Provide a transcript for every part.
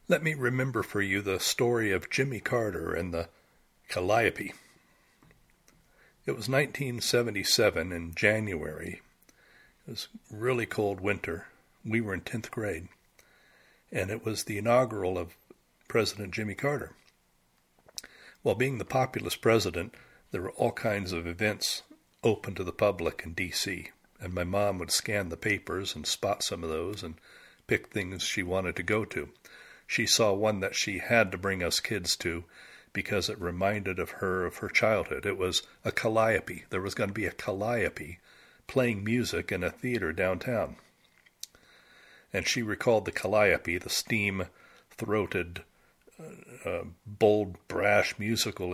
Let me remember for you the story of Jimmy Carter and the Calliope. It was 1977 in January. It was really cold winter. We were in 10th grade. And it was the inaugural of President Jimmy Carter. Well, being the populist president, there were all kinds of events open to the public in D.C., and my mom would scan the papers and spot some of those and pick things she wanted to go to. She saw one that she had to bring us kids to because it reminded her of her childhood. It was a calliope. There was going to be a calliope playing music in a theater downtown. And she recalled the calliope, the steam-throated, bold, brash musical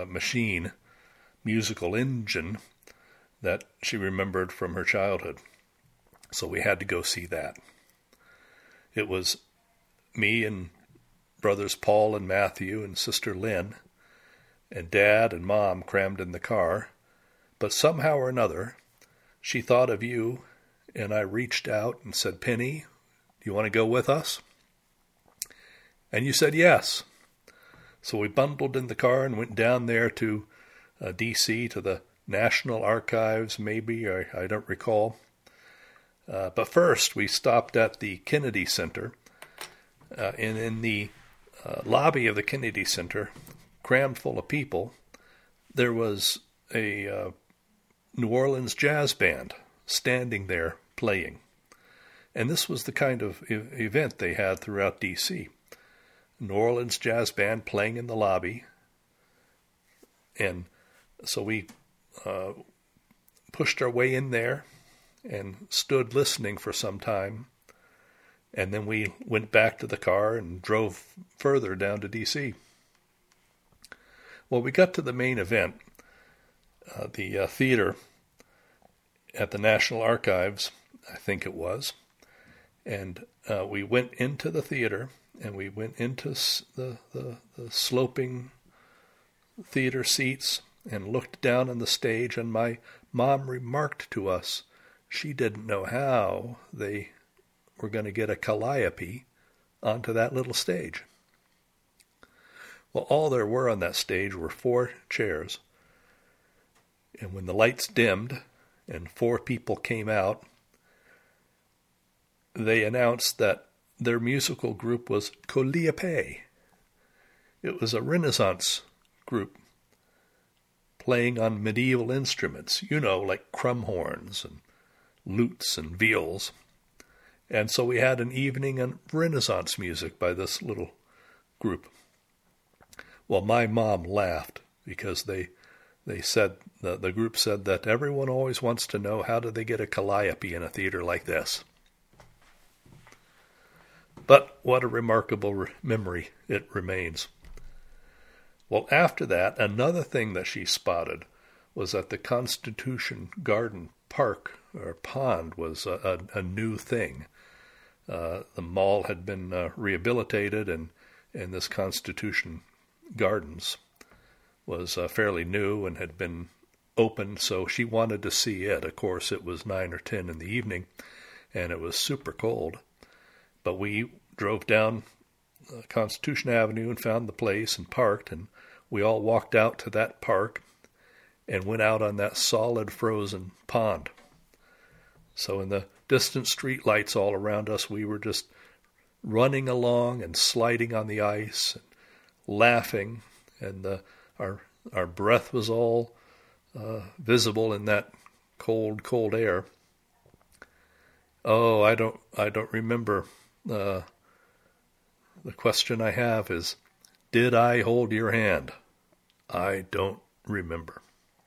engine that she remembered from her childhood. So we had to go see that. It was me and brothers Paul and Matthew and sister Lynn and Dad and Mom crammed in the car. But somehow or another, she thought of you, and I reached out and said, Penny, do you want to go with us? And you said yes. So we bundled in the car and went down there to D.C., to the National Archives, maybe, I don't recall. But first, we stopped at the Kennedy Center. And in the lobby of the Kennedy Center, crammed full of people, there was a New Orleans jazz band standing there playing. And this was the kind of event they had throughout D.C. New Orleans jazz band playing in the lobby. And so we pushed our way in there and stood listening for some time. And then we went back to the car and drove further down to D.C. Well, we got to the main event, the theater at the National Archives, I think it was. And we went into the theater, and we went into the sloping theater seats and looked down on the stage, and my mom remarked to us she didn't know how they were going to get a calliope onto that little stage. Well, all there were on that stage were 4 chairs. And when the lights dimmed and 4 people came out, they announced that their musical group was Calliope. It was a Renaissance group playing on medieval instruments, like crumhorns and lutes and viols. And so we had an evening of Renaissance music by this little group. Well, my mom laughed because they said, the group said that everyone always wants to know how do they get a calliope in a theater like this. But what a remarkable memory it remains. Well, after that, another thing that she spotted was that the Constitution Garden Park or pond was a new thing. The mall had been rehabilitated, and this Constitution Gardens was fairly new and had been opened, so she wanted to see it. Of course, it was 9 or 10 in the evening, and it was super cold. But we drove down Constitution Avenue and found the place and parked, and we all walked out to that park and went out on that solid frozen pond. So in the distant street lights all around us, we were just running along and sliding on the ice and laughing, and our breath was all visible in that cold, cold air. Oh, I don't remember. The question I have is, did I hold your hand? I don't remember.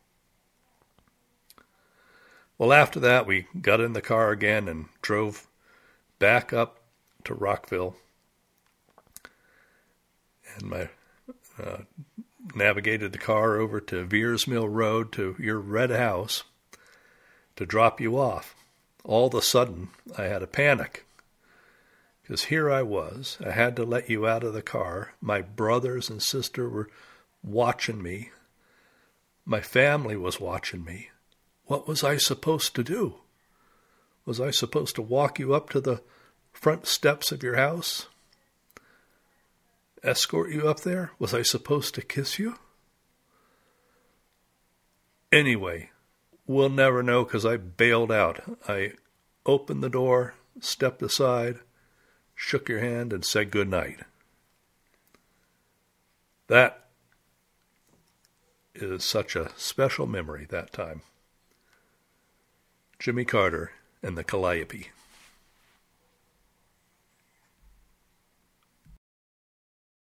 Well, after that, we got in the car again and drove back up to Rockville, and navigated the car over to Veers Mill Road to your red house to drop you off. All of a sudden, I had a panic, because here I was. I had to let you out of the car. My brothers and sister were watching me. My family was watching me. What was I supposed to do? Was I supposed to walk you up to the front steps of your house? escort you up there? Was I supposed to kiss you? Anyway, we'll never know because I bailed out. I opened the door, stepped aside, shook your hand, and said good night. That is such a special memory that time. Jimmy Carter and the Calliope.